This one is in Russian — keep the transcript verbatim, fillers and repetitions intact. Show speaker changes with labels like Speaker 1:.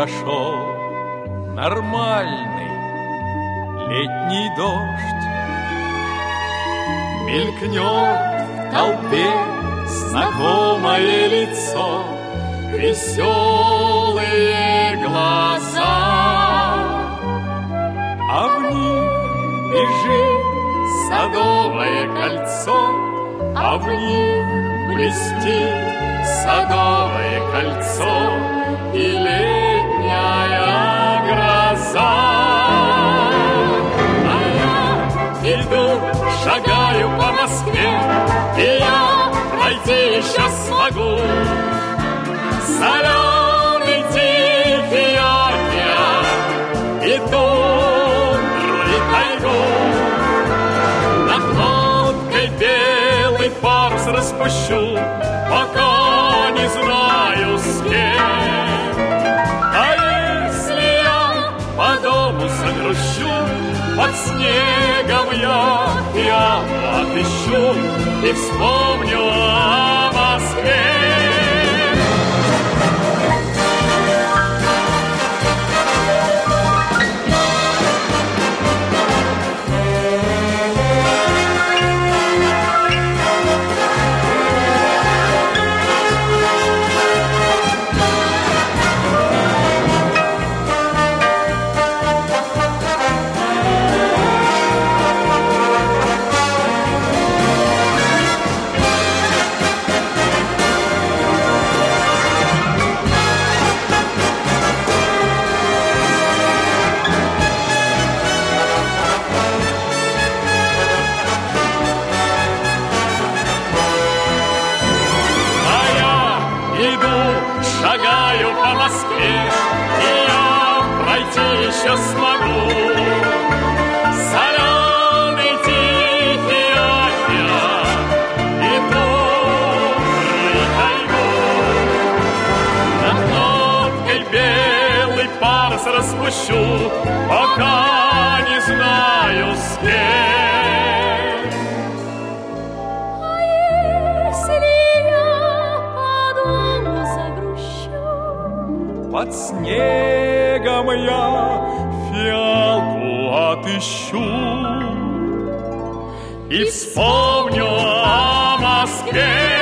Speaker 1: прошел нормальный летний дождь. Мелькнет в толпе знакомое лицо, веселые глаза, а в них бежит садовое кольцо, а в них блестит садовое кольцо и летняя гроза. А я иду, шагаю по Москве, и я пройти еще смогу соленый тихий океан и тундру и тайгу. Над лодкой белый парус распущу, пока не знаю с кем. А если я по дому загрущу, под снегом я пьяну отыщу и вспомню о Москве. Шагаю по Москве, и я пройти еще смогу соленый тихий океан и тундру и тайгу. Над лодкой белый парус распущу, пока не знаю с кем.
Speaker 2: А если я по дому загрущу,
Speaker 1: под снегом я фиалку отыщу и вспомню о Москве.